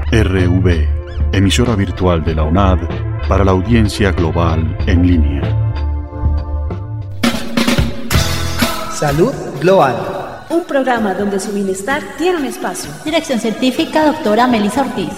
RV, emisora virtual de la UNAD para la audiencia global en línea. Salud Global. Un programa donde su bienestar tiene un espacio. Dirección científica, doctora Melissa Ortiz.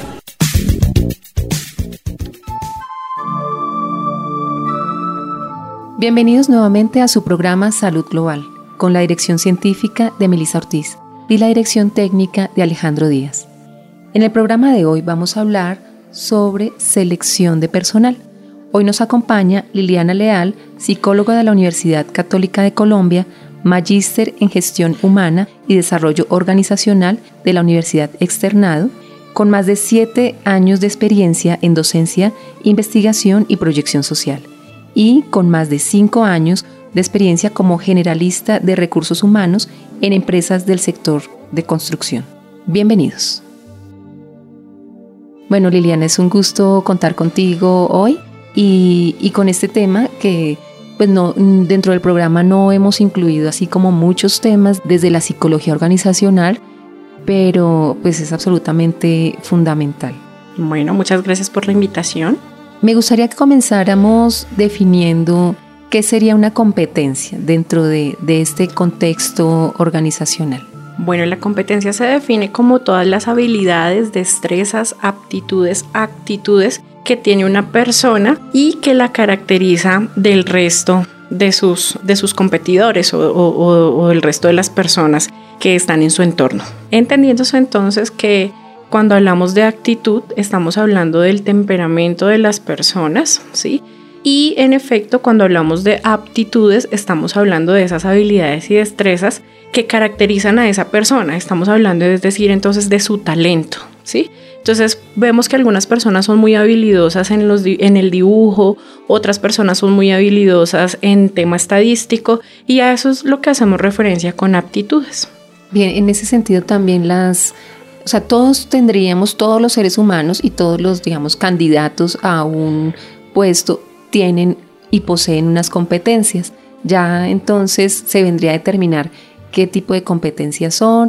Bienvenidos nuevamente a su programa Salud Global, con la dirección científica de Melissa Ortiz y la dirección técnica de Alejandro Díaz. En el programa de hoy vamos a hablar sobre selección de personal. Hoy nos acompaña Liliana Leal, psicóloga de la Universidad Católica de Colombia, magíster en Gestión Humana y Desarrollo Organizacional de la Universidad Externado, con más de 7 años de experiencia en docencia, investigación y proyección social, y con más de 5 años de experiencia como generalista de recursos humanos en empresas del sector de construcción. Bienvenidos. Bueno, Liliana, es un gusto contar contigo hoy y con este tema que pues no, dentro del programa no hemos incluido así como muchos temas desde la psicología organizacional, pero pues es absolutamente fundamental. Bueno, muchas gracias por la invitación. Me gustaría que comenzáramos definiendo qué sería una competencia dentro de este contexto organizacional. Bueno, la competencia se define como todas las habilidades, destrezas, aptitudes, actitudes que tiene una persona y que la caracteriza del resto de sus competidores o del resto de las personas que están en su entorno. Entendiéndose entonces que cuando hablamos de actitud estamos hablando del temperamento de las personas, ¿sí? Y en efecto, cuando hablamos de aptitudes, estamos hablando de esas habilidades y destrezas que caracterizan a esa persona. Estamos hablando, es decir, entonces de su talento, ¿sí? Entonces vemos que algunas personas son muy habilidosas en el dibujo, otras personas son muy habilidosas en tema estadístico, y a eso es lo que hacemos referencia con aptitudes. Bien, en ese sentido también todos los seres humanos y todos los, digamos, candidatos a un puesto tienen y poseen unas competencias. Ya entonces se vendría a determinar qué tipo de competencias son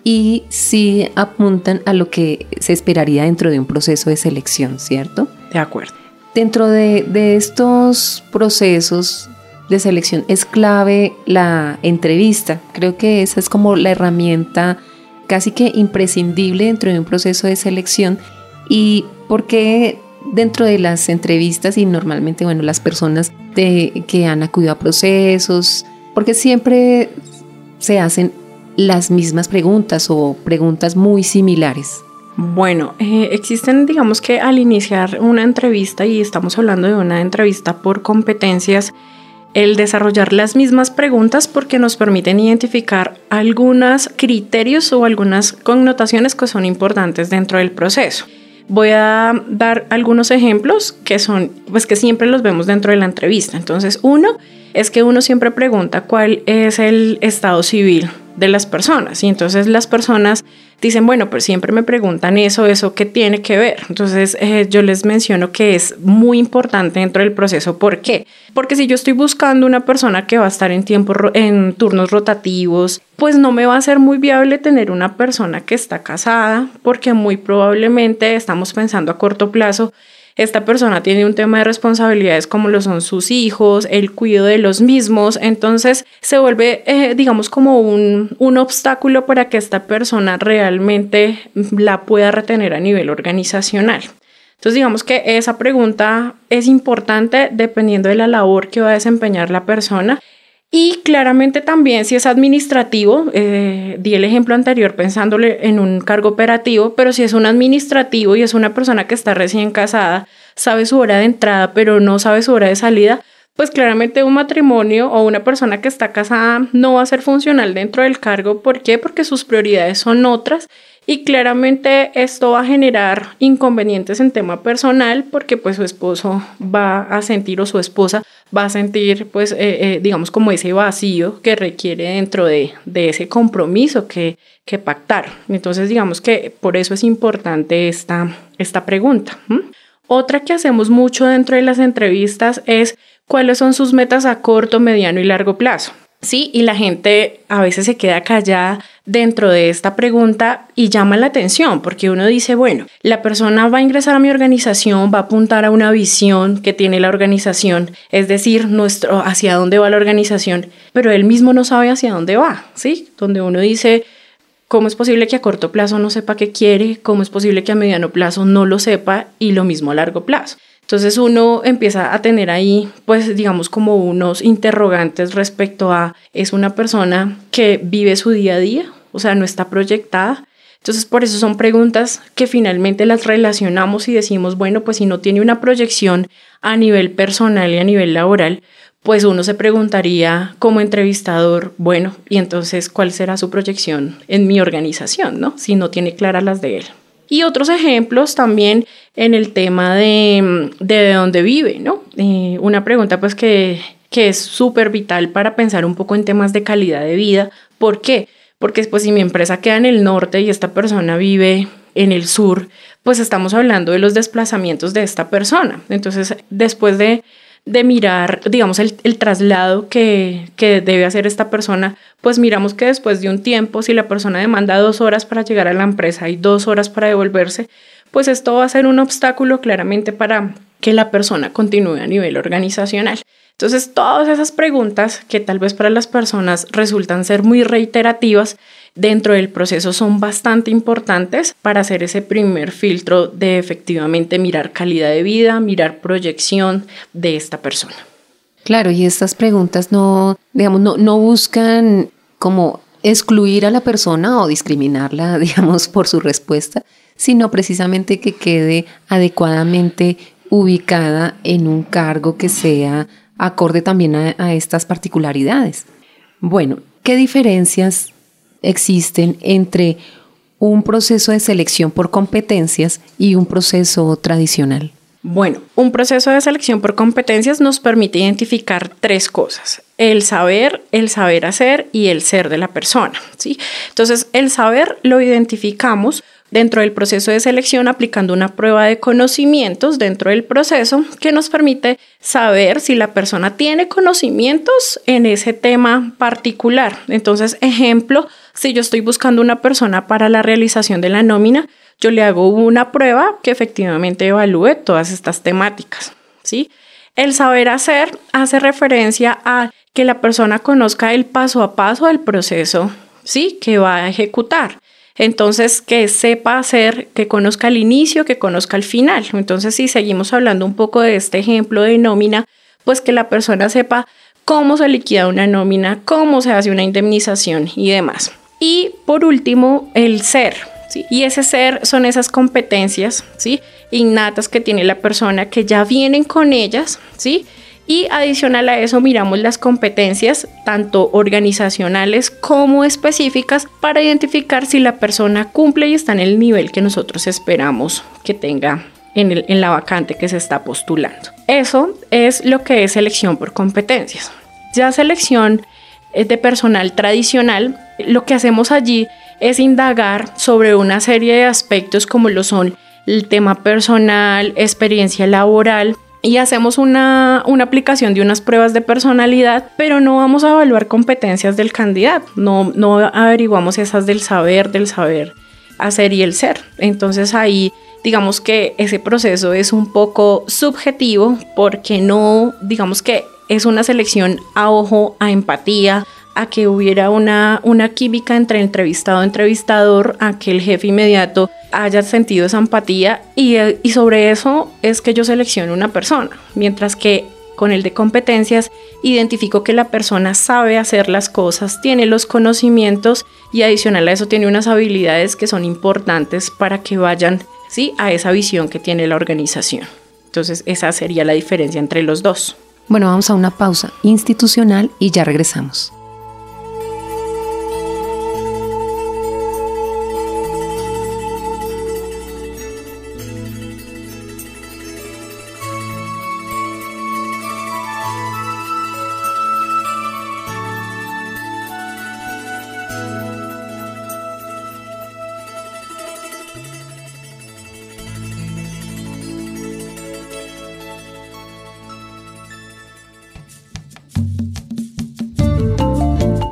y si apuntan a lo que se esperaría dentro de un proceso de selección, ¿cierto? De acuerdo. Dentro de estos procesos de selección es clave la entrevista. Creo que esa es como la herramienta casi que imprescindible dentro de un proceso de selección. ¿Y por qué dentro de las entrevistas y normalmente, bueno, las personas que han acudido a procesos, porque siempre se hacen las mismas preguntas o preguntas muy similares? Bueno, existen, digamos que al iniciar una entrevista, y estamos hablando de una entrevista por competencias, el desarrollar las mismas preguntas porque nos permiten identificar algunos criterios o algunas connotaciones que son importantes dentro del proceso. Voy a dar algunos ejemplos que son, pues que siempre los vemos dentro de la entrevista. Entonces, uno es que uno siempre pregunta cuál es el estado civil de las personas, y entonces las personas dicen, bueno, pues siempre me preguntan eso ¿qué tiene que ver? Entonces yo les menciono que es muy importante dentro del proceso. ¿Por qué? Porque si yo estoy buscando una persona que va a estar en turnos rotativos, pues no me va a ser muy viable tener una persona que está casada, porque muy probablemente estamos pensando a corto plazo. Esta persona tiene un tema de responsabilidades como lo son sus hijos, el cuidado de los mismos, entonces se vuelve, digamos, como un obstáculo para que esta persona realmente la pueda retener a nivel organizacional. Entonces, digamos que esa pregunta es importante dependiendo de la labor que va a desempeñar la persona. Y claramente también si es administrativo, di el ejemplo anterior pensándole en un cargo operativo, pero si es un administrativo y es una persona que está recién casada, sabe su hora de entrada pero no sabe su hora de salida, pues claramente un matrimonio o una persona que está casada no va a ser funcional dentro del cargo. ¿Por qué? Porque sus prioridades son otras, y claramente esto va a generar inconvenientes en tema personal porque pues su esposo va a sentir, o su esposa va a sentir pues digamos como ese vacío que requiere dentro de ese compromiso que pactaron. Entonces digamos que por eso es importante esta pregunta. Otra que hacemos mucho dentro de las entrevistas es cuáles son sus metas a corto, mediano y largo plazo. Sí, y la gente a veces se queda callada dentro de esta pregunta y llama la atención porque uno dice, bueno, la persona va a ingresar a mi organización, va a apuntar a una visión que tiene la organización, es decir, hacia dónde va la organización, pero él mismo no sabe hacia dónde va, ¿sí? Donde uno dice, ¿cómo es posible que a corto plazo no sepa qué quiere? ¿Cómo es posible que a mediano plazo no lo sepa? Y lo mismo a largo plazo. Entonces uno empieza a tener ahí, pues digamos como unos interrogantes respecto a, ¿es una persona que vive su día a día? O sea, no está proyectada. Entonces por eso son preguntas que finalmente las relacionamos y decimos, bueno, pues si no tiene una proyección a nivel personal y a nivel laboral, pues uno se preguntaría como entrevistador, bueno, y entonces, ¿cuál será su proyección en mi organización, ¿no? Si no tiene claras las de él. Y otros ejemplos también en el tema de dónde vive, ¿no? Una pregunta pues que es súper vital para pensar un poco en temas de calidad de vida. ¿Por qué? Porque pues si mi empresa queda en el norte y esta persona vive en el sur, pues estamos hablando de los desplazamientos de esta persona. Entonces, después de mirar, digamos, el traslado que debe hacer esta persona, pues miramos que después de un tiempo, si la persona demanda 2 horas para llegar a la empresa y 2 horas para devolverse, pues esto va a ser un obstáculo claramente para que la persona continúe a nivel organizacional. Entonces, todas esas preguntas que tal vez para las personas resultan ser muy reiterativas, dentro del proceso son bastante importantes para hacer ese primer filtro de efectivamente mirar calidad de vida, mirar proyección de esta persona. Claro, y estas preguntas no buscan como excluir a la persona o discriminarla, digamos, por su respuesta, sino precisamente que quede adecuadamente ubicada en un cargo que sea acorde también a estas particularidades. Bueno, ¿qué diferencias existen entre un proceso de selección por competencias y un proceso tradicional? Bueno, un proceso de selección por competencias nos permite identificar 3 cosas: el saber hacer y el ser de la persona, ¿sí? Entonces, el saber lo identificamos dentro del proceso de selección aplicando una prueba de conocimientos dentro del proceso que nos permite saber si la persona tiene conocimientos en ese tema particular. Entonces, ejemplo, si yo estoy buscando una persona para la realización de la nómina, yo le hago una prueba que efectivamente evalúe todas estas temáticas, ¿sí? El saber hacer hace referencia a que la persona conozca el paso a paso del proceso, ¿sí?, que va a ejecutar. Entonces, que sepa hacer, que conozca el inicio, que conozca el final. Entonces, si seguimos hablando un poco de este ejemplo de nómina, pues que la persona sepa cómo se liquida una nómina, cómo se hace una indemnización y demás. Y por último, el ser, ¿sí? Y ese ser son esas competencias, ¿sí?, innatas que tiene la persona, que ya vienen con ellas, ¿sí? Y adicional a eso miramos las competencias tanto organizacionales como específicas para identificar si la persona cumple y está en el nivel que nosotros esperamos que tenga en la vacante que se está postulando. Eso es lo que es selección por competencias. Ya selección de personal tradicional, lo que hacemos allí es indagar sobre una serie de aspectos como lo son el tema personal, experiencia laboral, y hacemos una aplicación de unas pruebas de personalidad, pero no vamos a evaluar competencias del candidato, no averiguamos esas del saber hacer y el ser. Entonces ahí digamos que ese proceso es un poco subjetivo porque no, digamos que es una selección a ojo, a empatía, a que hubiera una química entre entrevistado y entrevistador, a que el jefe inmediato haya sentido esa empatía y sobre eso es que yo selecciono una persona, mientras que con el de competencias identifico que la persona sabe hacer las cosas, tiene los conocimientos y adicional a eso tiene unas habilidades que son importantes para que vayan, ¿sí?, a esa visión que tiene la organización. Entonces esa sería la diferencia entre los dos. Bueno, vamos a una pausa institucional y ya regresamos.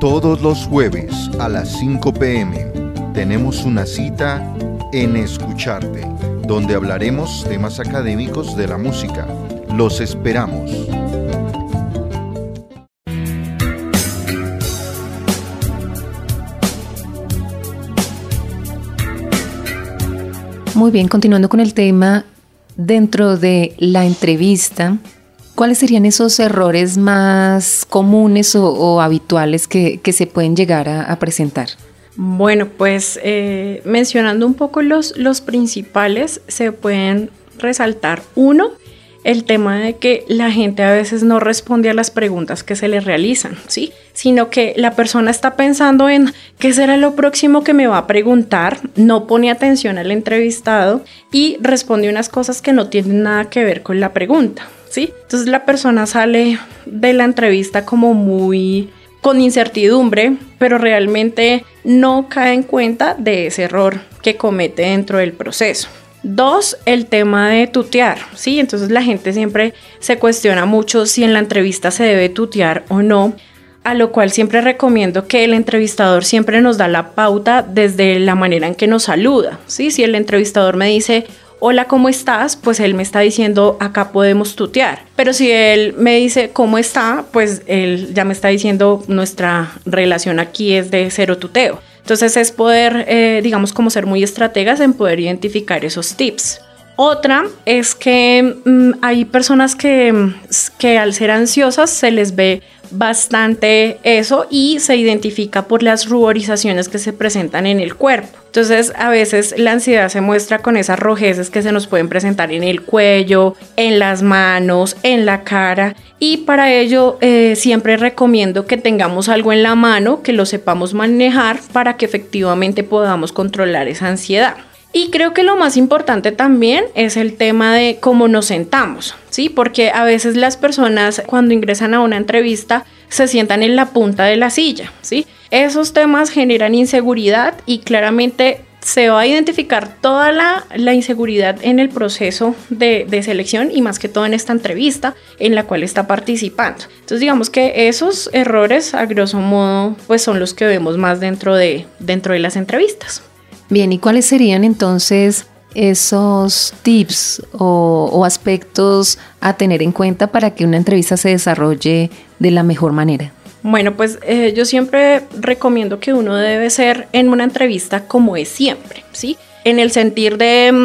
Todos los jueves a las 5 p.m. tenemos una cita en Escucharte, donde hablaremos temas académicos de la música. Los esperamos. Muy bien, continuando con el tema, dentro de la entrevista, ¿cuáles serían esos errores más comunes o habituales que se pueden llegar a presentar? Bueno, pues mencionando un poco los principales, se pueden resaltar. Uno, el tema de que la gente a veces no responde a las preguntas que se le realizan, ¿sí? Sino que la persona está pensando en qué será lo próximo que me va a preguntar, no pone atención al entrevistado y responde unas cosas que no tienen nada que ver con la pregunta, ¿sí? Entonces la persona sale de la entrevista como muy con incertidumbre, pero realmente no cae en cuenta de ese error que comete dentro del proceso. 2, el tema de tutear, ¿sí? Entonces la gente siempre se cuestiona mucho si en la entrevista se debe tutear o no, a lo cual siempre recomiendo que el entrevistador siempre nos da la pauta desde la manera en que nos saluda, ¿sí? Si el entrevistador me dice, hola, ¿cómo estás? Pues él me está diciendo, acá podemos tutear. Pero si él me dice, ¿cómo está? Pues él ya me está diciendo, nuestra relación aquí es de cero tuteo. Entonces es poder, digamos, como ser muy estrategas en poder identificar esos tips. Otra es que hay personas que al ser ansiosas se les ve bastante eso y se identifica por las ruborizaciones que se presentan en el cuerpo. Entonces a veces la ansiedad se muestra con esas rojeces que se nos pueden presentar en el cuello, en las manos, en la cara, y para ello siempre recomiendo que tengamos algo en la mano, que lo sepamos manejar para que efectivamente podamos controlar esa ansiedad. Y creo que lo más importante también es el tema de cómo nos sentamos, ¿sí? Porque a veces las personas cuando ingresan a una entrevista se sientan en la punta de la silla, ¿sí? Esos temas generan inseguridad y claramente se va a identificar toda la inseguridad en el proceso de selección y más que todo en esta entrevista en la cual está participando. Entonces digamos que esos errores a grosso modo pues son los que vemos más dentro de las entrevistas. Bien, ¿y cuáles serían entonces esos tips o aspectos a tener en cuenta para que una entrevista se desarrolle de la mejor manera? Bueno, pues yo siempre recomiendo que uno debe ser en una entrevista como es siempre, ¿sí? En el sentir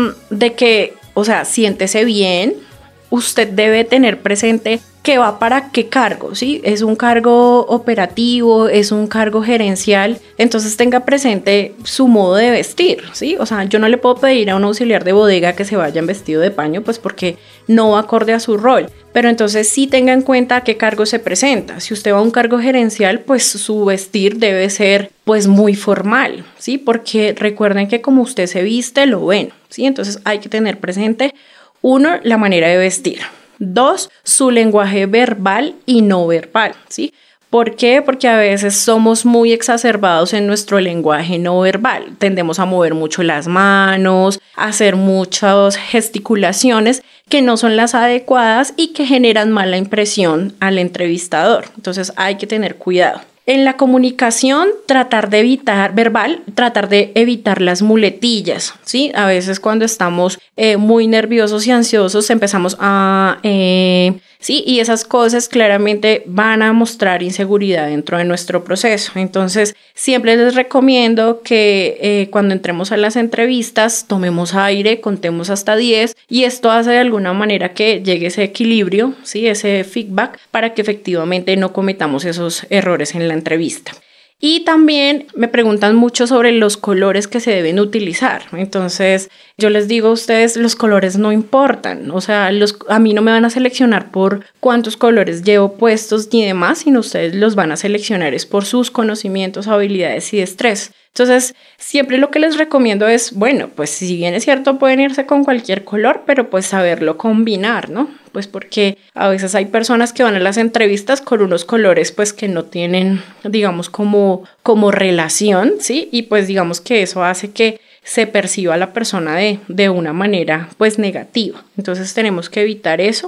de que, o sea, siéntese bien, usted debe tener presente que va para qué cargo, ¿sí? Es un cargo operativo, es un cargo gerencial, entonces tenga presente su modo de vestir, ¿sí? O sea, yo no le puedo pedir a un auxiliar de bodega que se vaya en vestido de paño, pues porque no va acorde a su rol, pero entonces sí tenga en cuenta a qué cargo se presenta. Si usted va a un cargo gerencial, pues su vestir debe ser pues muy formal, ¿sí? Porque recuerden que como usted se viste, lo ven, ¿sí? Entonces hay que tener presente, 1, la manera de vestir. 2, su lenguaje verbal y no verbal, ¿sí? ¿Por qué? Porque a veces somos muy exacerbados en nuestro lenguaje no verbal. Tendemos a mover mucho las manos, a hacer muchas gesticulaciones que no son las adecuadas y que generan mala impresión al entrevistador. Entonces hay que tener cuidado. En la comunicación, tratar de evitar las muletillas, ¿sí? A veces cuando estamos muy nerviosos y ansiosos empezamos a... sí, y esas cosas claramente van a mostrar inseguridad dentro de nuestro proceso. Entonces, siempre les recomiendo que cuando entremos a las entrevistas, tomemos aire, contemos hasta 10 y esto hace de alguna manera que llegue ese equilibrio, ¿sí? Ese feedback para que efectivamente no cometamos esos errores en la entrevista. Y también me preguntan mucho sobre los colores que se deben utilizar. Entonces, yo les digo a ustedes, los colores no importan. O sea, a mí no me van a seleccionar por cuántos colores llevo puestos ni demás, sino ustedes los van a seleccionar es por sus conocimientos, habilidades y destrezas. Entonces, siempre lo que les recomiendo es, bueno, pues si bien es cierto, pueden irse con cualquier color, pero pues saberlo combinar, ¿no? Pues porque a veces hay personas que van a las entrevistas con unos colores pues que no tienen, digamos, como relación, ¿sí? Y pues digamos que eso hace que se perciba a la persona de una manera pues negativa. Entonces tenemos que evitar eso.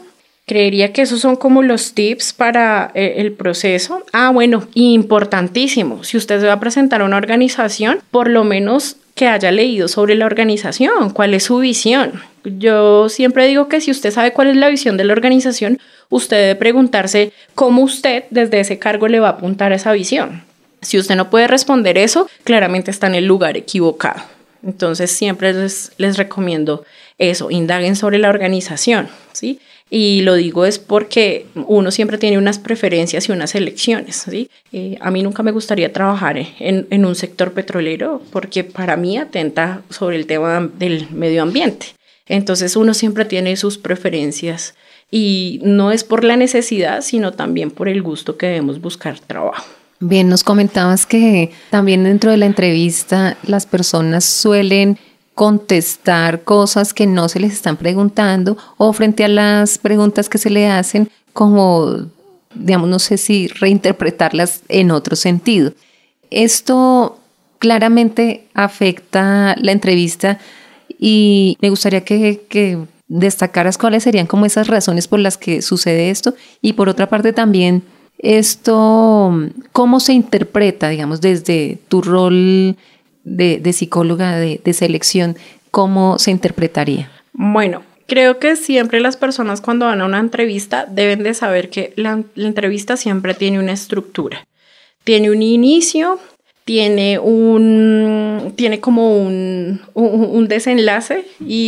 Creería que esos son como los tips para el proceso. Bueno, importantísimo, si usted se va a presentar a una organización, por lo menos que haya leído sobre la organización, cuál es su visión. Yo siempre digo que si usted sabe cuál es la visión de la organización, usted debe preguntarse cómo usted desde ese cargo le va a apuntar a esa visión. Si usted no puede responder eso, claramente está en el lugar equivocado. Entonces siempre les recomiendo eso, indaguen sobre la organización, ¿sí? Y lo digo es porque uno siempre tiene unas preferencias y unas elecciones, ¿sí? A mí nunca me gustaría trabajar en un sector petrolero porque para mí atenta sobre el tema del medio ambiente. Entonces uno siempre tiene sus preferencias y no es por la necesidad, sino también por el gusto que debemos buscar trabajo. Bien, nos comentabas que también dentro de la entrevista las personas suelen contestar cosas que no se les están preguntando o frente a las preguntas que se le hacen como, digamos, no sé si reinterpretarlas en otro sentido. Esto claramente afecta la entrevista y me gustaría que destacaras cuáles serían como esas razones por las que sucede esto y por otra parte también esto, cómo se interpreta, digamos, desde tu rol de psicóloga de selección, ¿cómo se interpretaría? Bueno, creo que siempre las personas cuando van a una entrevista deben de saber que la entrevista siempre tiene una estructura. Tiene un inicio, tiene como un desenlace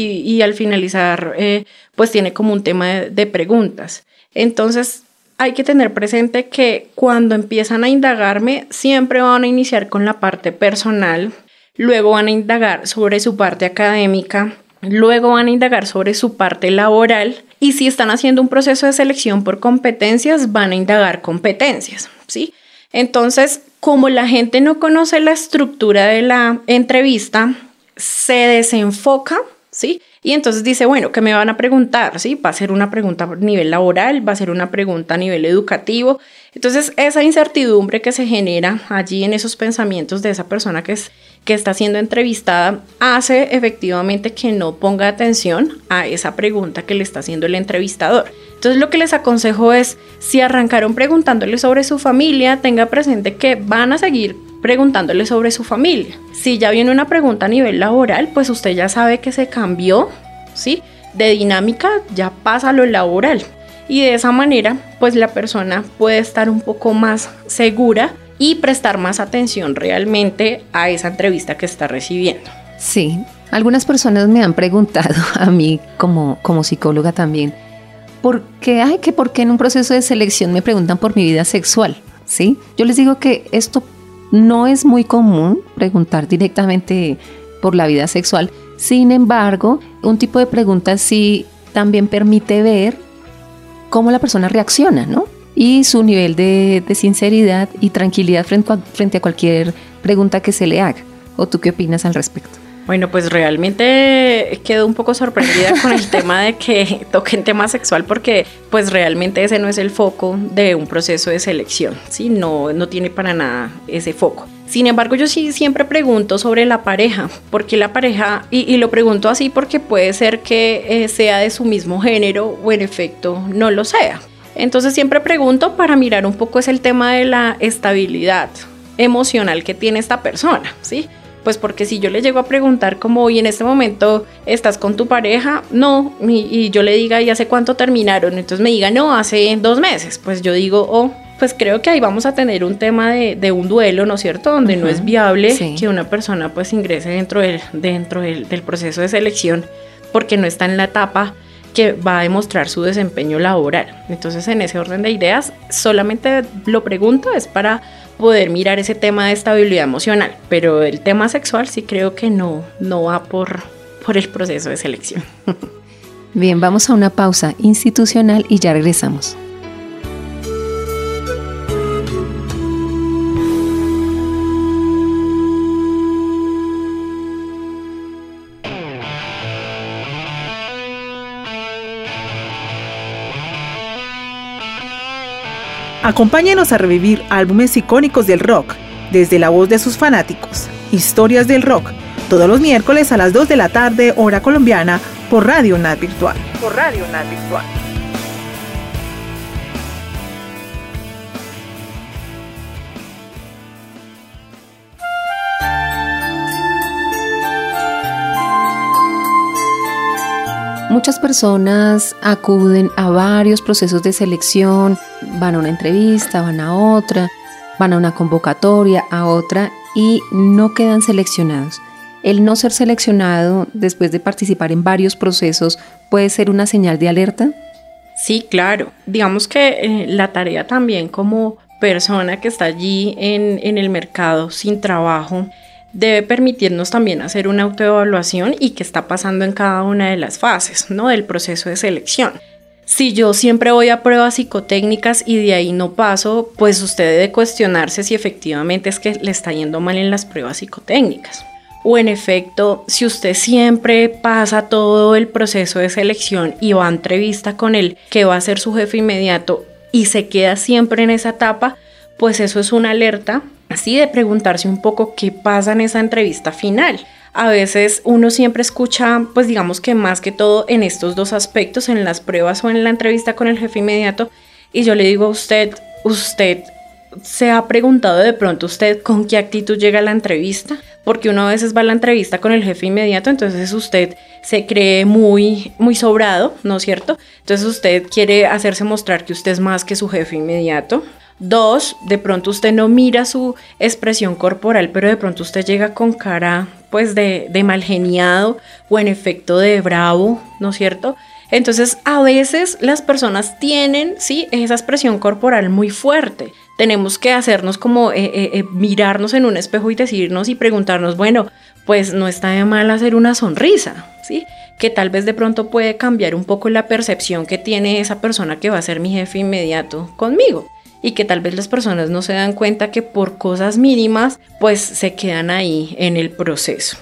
y al finalizar pues tiene como un tema de preguntas. Entonces hay que tener presente que cuando empiezan a indagarme siempre van a iniciar con la parte personal, luego van a indagar sobre su parte académica, luego van a indagar sobre su parte laboral y si están haciendo un proceso de selección por competencias, van a indagar competencias, ¿sí? Entonces, como la gente no conoce la estructura de la entrevista, se desenfoca, ¿sí? Y entonces dice, bueno, ¿qué me van a preguntar? ¿Sí? Va a ser una pregunta a nivel laboral, va a ser una pregunta a nivel educativo. Entonces, esa incertidumbre que se genera allí en esos pensamientos de esa persona que está siendo entrevistada hace efectivamente que no ponga atención a esa pregunta que le está haciendo el entrevistador. Entonces, lo que les aconsejo es, si arrancaron preguntándole sobre su familia, tenga presente que van a seguir preguntándole sobre su familia. Si ya viene una pregunta a nivel laboral, pues usted ya sabe que se cambió, ¿sí? De dinámica ya pasa a lo laboral. Y de esa manera, pues la persona puede estar un poco más segura y prestar más atención realmente a esa entrevista que está recibiendo. Sí, algunas personas me han preguntado a mí como psicóloga también, ¿por qué en un proceso de selección me preguntan por mi vida sexual? ¿Sí? Yo les digo que esto no es muy común preguntar directamente por la vida sexual. Sin embargo, un tipo de pregunta sí también permite ver cómo la persona reacciona, ¿no? Y su nivel de sinceridad y tranquilidad frente a cualquier pregunta que se le haga. ¿O tú qué opinas al respecto? Bueno, pues realmente quedo un poco sorprendida con el tema de que toquen tema sexual porque pues realmente ese no es el foco de un proceso de selección, ¿sí? No tiene para nada ese foco. Sin embargo, yo sí siempre pregunto sobre la pareja, porque la pareja, y lo pregunto así porque puede ser que sea de su mismo género o en efecto no lo sea. Entonces siempre pregunto para mirar un poco es el tema de la estabilidad emocional que tiene esta persona, ¿sí? Pues porque si yo le llego a preguntar como, ¿y en este momento estás con tu pareja? No, y yo le diga, ¿y hace cuánto terminaron? Entonces me diga, no, hace 2 meses. Pues yo digo, pues creo que ahí vamos a tener un tema de un duelo, ¿no es cierto? Donde no es viable que una persona pues ingrese dentro del proceso de selección porque no está en la etapa que va a demostrar su desempeño laboral. Entonces, en ese orden de ideas, solamente lo pregunto es para poder mirar ese tema de estabilidad emocional, pero el tema sexual sí creo que no va por el proceso de selección. Bien, vamos a una pausa institucional y ya regresamos. Acompáñenos a revivir álbumes icónicos del rock, desde la voz de sus fanáticos. Historias del rock, todos los miércoles a las 2 de la tarde, hora colombiana, por Radio UNAD Virtual. Muchas personas acuden a varios procesos de selección, van a una entrevista, van a otra, van a una convocatoria, a otra y no quedan seleccionados. ¿El no ser seleccionado después de participar en varios procesos puede ser una señal de alerta? Sí, claro. Digamos que la tarea también como persona que está allí en el mercado sin trabajo debe permitirnos también hacer una autoevaluación y qué está pasando en cada una de las fases, ¿no?, del proceso de selección. Si yo siempre voy a pruebas psicotécnicas y de ahí no paso, pues usted debe cuestionarse si efectivamente es que le está yendo mal en las pruebas psicotécnicas. O en efecto, si usted siempre pasa todo el proceso de selección y va a entrevista con él, que va a ser su jefe inmediato, y se queda siempre en esa etapa, pues eso es una alerta, así de preguntarse un poco qué pasa en esa entrevista final. A veces uno siempre escucha, pues digamos que más que todo en estos dos aspectos, en las pruebas o en la entrevista con el jefe inmediato, y yo le digo a usted ¿se ha preguntado de pronto usted con qué actitud llega a la entrevista? Porque uno a veces va a la entrevista con el jefe inmediato, entonces usted se cree muy sobrado, ¿no es cierto? Entonces usted quiere hacerse mostrar que usted es más que su jefe inmediato. 2, de pronto usted no mira su expresión corporal, pero de pronto usted llega con cara pues de mal geniado o en efecto de bravo, ¿no es cierto? Entonces a veces las personas tienen, sí, esa expresión corporal muy fuerte. Tenemos que hacernos como mirarnos en un espejo y decirnos y preguntarnos, bueno, pues no está de mal hacer una sonrisa, ¿sí? Que tal vez de pronto puede cambiar un poco la percepción que tiene esa persona que va a ser mi jefe inmediato conmigo. Y que tal vez las personas no se dan cuenta que por cosas mínimas pues se quedan ahí en el proceso.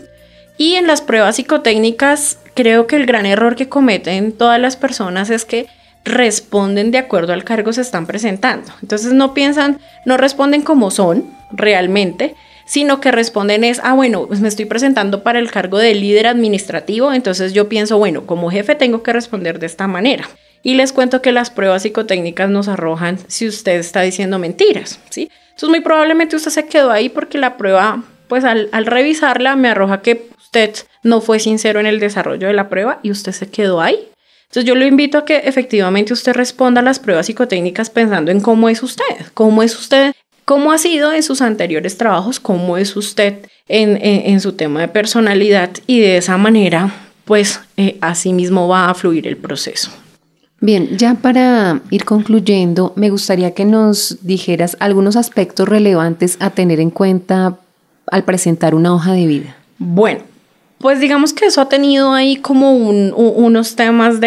Y en las pruebas psicotécnicas creo que el gran error que cometen todas las personas es que responden de acuerdo al cargo que se están presentando. Entonces no responden como son realmente, sino que responden bueno, pues me estoy presentando para el cargo de líder administrativo, entonces yo pienso, bueno, como jefe tengo que responder de esta manera. Y les cuento que las pruebas psicotécnicas nos arrojan si usted está diciendo mentiras, ¿sí? Entonces muy probablemente usted se quedó ahí porque la prueba, pues al revisarla me arroja que usted no fue sincero en el desarrollo de la prueba y usted se quedó ahí. Entonces yo lo invito a que efectivamente usted responda a las pruebas psicotécnicas pensando en cómo es usted, cómo ha sido en sus anteriores trabajos, cómo es usted en su tema de personalidad y de esa manera, pues así mismo va a fluir el proceso. Bien, ya para ir concluyendo, me gustaría que nos dijeras algunos aspectos relevantes a tener en cuenta al presentar una hoja de vida. Bueno, pues digamos que eso ha tenido ahí como unos temas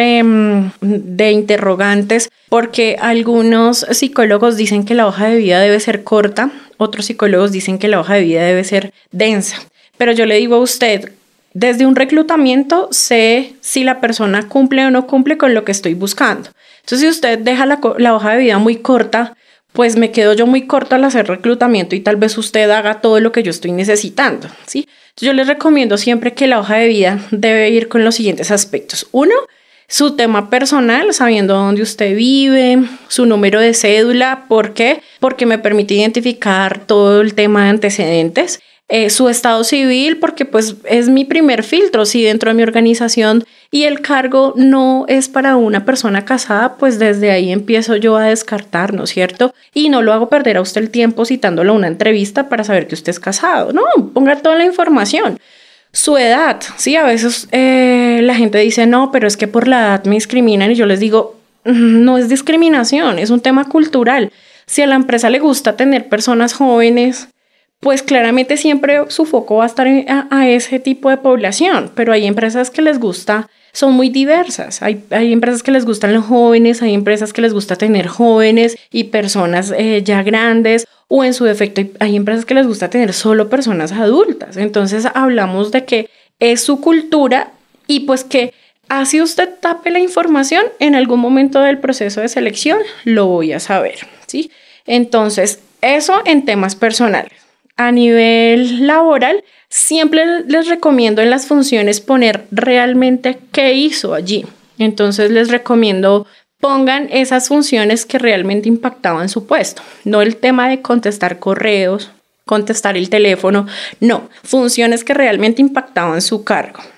de interrogantes, porque algunos psicólogos dicen que la hoja de vida debe ser corta, otros psicólogos dicen que la hoja de vida debe ser densa. Pero yo le digo a usted, desde un reclutamiento sé si la persona cumple o no cumple con lo que estoy buscando. Entonces, si usted deja la hoja de vida muy corta, pues me quedo yo muy corto al hacer reclutamiento y tal vez usted haga todo lo que yo estoy necesitando, ¿sí? Entonces, yo les recomiendo siempre que la hoja de vida debe ir con los siguientes aspectos. 1, su tema personal, sabiendo dónde usted vive, su número de cédula. ¿Por qué? Porque me permite identificar todo el tema de antecedentes. Su estado civil, porque pues es mi primer filtro. Si dentro de mi organización y el cargo no es para una persona casada, pues desde ahí empiezo yo a descartar, ¿no es cierto? Y no lo hago perder a usted el tiempo citándolo a una entrevista para saber que usted es casado. No, ponga toda la información. Su edad, sí, a veces la gente dice, no, pero es que por la edad me discriminan, y yo les digo, no es discriminación, es un tema cultural. Si a la empresa le gusta tener personas jóvenes, pues claramente siempre su foco va a estar a ese tipo de población, pero hay empresas que les gusta, son muy diversas, hay empresas que les gustan los jóvenes, hay empresas que les gusta tener jóvenes y personas ya grandes, o en su defecto hay empresas que les gusta tener solo personas adultas. Entonces hablamos de que es su cultura y pues que así usted tape la información, en algún momento del proceso de selección lo voy a saber, ¿sí? Entonces eso en temas personales. A nivel laboral, siempre les recomiendo en las funciones poner realmente qué hizo allí. Entonces les recomiendo pongan esas funciones que realmente impactaban su puesto. No el tema de contestar correos, contestar el teléfono, no. Funciones que realmente impactaban su cargo.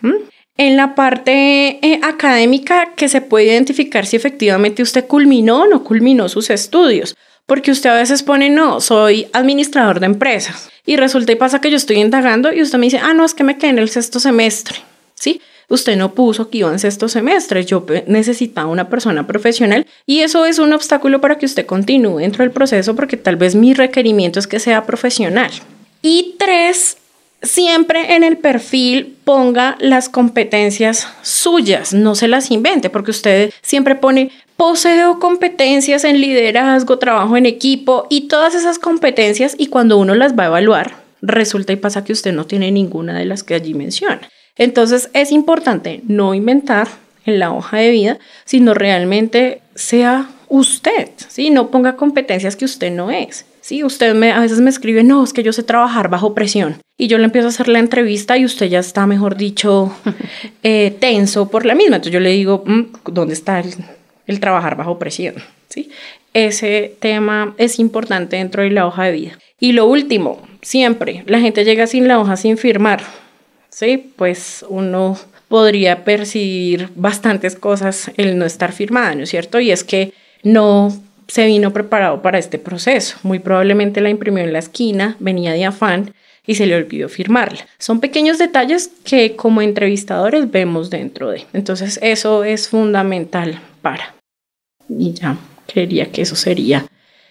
En la parte académica, que se puede identificar si efectivamente usted culminó o no culminó sus estudios. Porque usted a veces pone, no, soy administrador de empresas. Y resulta y pasa que yo estoy indagando y usted me dice, no, es que me quedé en el 6º semestre, ¿sí? Usted no puso que iba en 6º semestre, yo necesitaba una persona profesional y eso es un obstáculo para que usted continúe dentro del proceso porque tal vez mi requerimiento es que sea profesional. Y 3, siempre en el perfil ponga las competencias suyas, no se las invente, porque usted siempre pone poseo competencias en liderazgo, trabajo en equipo y todas esas competencias, y cuando uno las va a evaluar, resulta y pasa que usted no tiene ninguna de las que allí menciona. Entonces es importante no inventar en la hoja de vida, sino realmente sea usted, ¿sí? No ponga competencias que usted no es. Sí, usted a veces me escribe, no, es que yo sé trabajar bajo presión. Y yo le empiezo a hacer la entrevista y usted ya está, mejor dicho, tenso por la misma. Entonces yo le digo, ¿dónde está el trabajar bajo presión? ¿Sí? Ese tema es importante dentro de la hoja de vida. Y lo último, siempre, la gente llega sin la hoja sin firmar. Sí, pues uno podría percibir bastantes cosas el no estar firmada, ¿no es cierto? Y es que no se vino preparado para este proceso. Muy probablemente la imprimió en la esquina, venía de afán y se le olvidó firmarla. Son pequeños detalles que como entrevistadores vemos dentro de. Entonces eso es fundamental para. Y ya creería que eso sería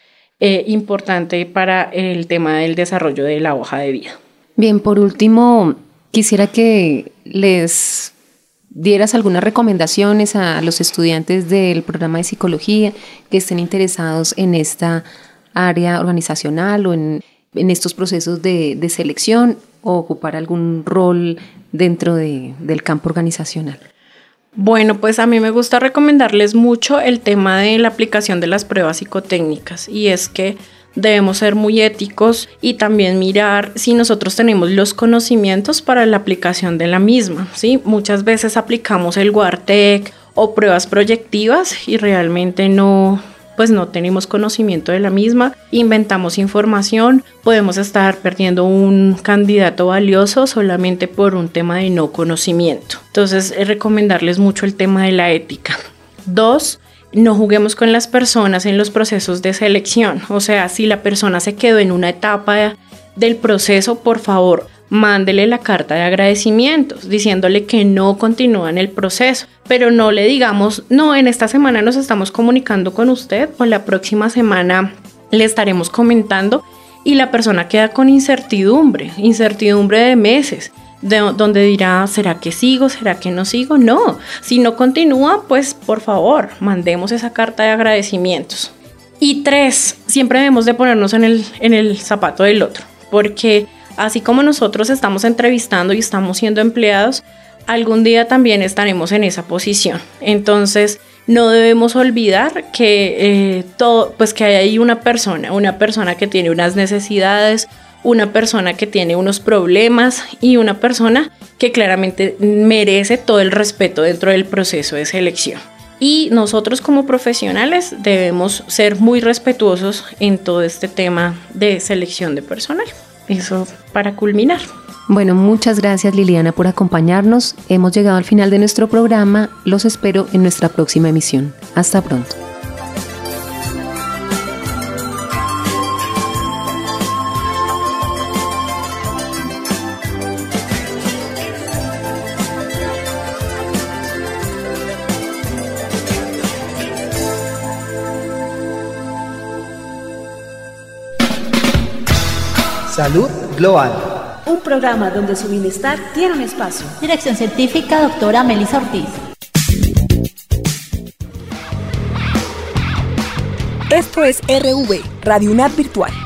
importante para el tema del desarrollo de la hoja de vida. Bien, por último, quisiera que les dieras algunas recomendaciones a los estudiantes del programa de psicología que estén interesados en esta área organizacional o en estos procesos de selección o ocupar algún rol dentro del campo organizacional. Bueno, pues a mí me gusta recomendarles mucho el tema de la aplicación de las pruebas psicotécnicas, y es que debemos ser muy éticos y también mirar si nosotros tenemos los conocimientos para la aplicación de la misma, ¿sí? Muchas veces aplicamos el WARTEC o pruebas proyectivas y realmente no tenemos conocimiento de la misma, inventamos información, podemos estar perdiendo un candidato valioso solamente por un tema de no conocimiento. Entonces, recomendarles mucho el tema de la ética. 2, no juguemos con las personas en los procesos de selección. O sea, si la persona se quedó en una etapa del proceso, por favor, mándele la carta de agradecimientos diciéndole que no continúa en el proceso, pero no le digamos, no, en esta semana nos estamos comunicando con usted o la próxima semana le estaremos comentando, y la persona queda con incertidumbre de meses, donde dirá, ¿será que sigo? ¿Será que no sigo? No, si no continúa, pues por favor, mandemos esa carta de agradecimientos. Y 3, siempre debemos de ponernos en el zapato del otro, porque así como nosotros estamos entrevistando y estamos siendo empleados, algún día también estaremos en esa posición. Entonces, no debemos olvidar que que hay ahí una persona que tiene unas necesidades, una persona que tiene unos problemas y una persona que claramente merece todo el respeto dentro del proceso de selección. Y nosotros como profesionales debemos ser muy respetuosos en todo este tema de selección de personal. Eso para culminar. Bueno, muchas gracias Liliana por acompañarnos. Hemos llegado al final de nuestro programa. Los espero en nuestra próxima emisión. Hasta pronto. Salud Global. Un programa donde su bienestar tiene un espacio. Dirección científica, doctora Melissa Ortiz. Esto es RV, Radio UNAD Virtual.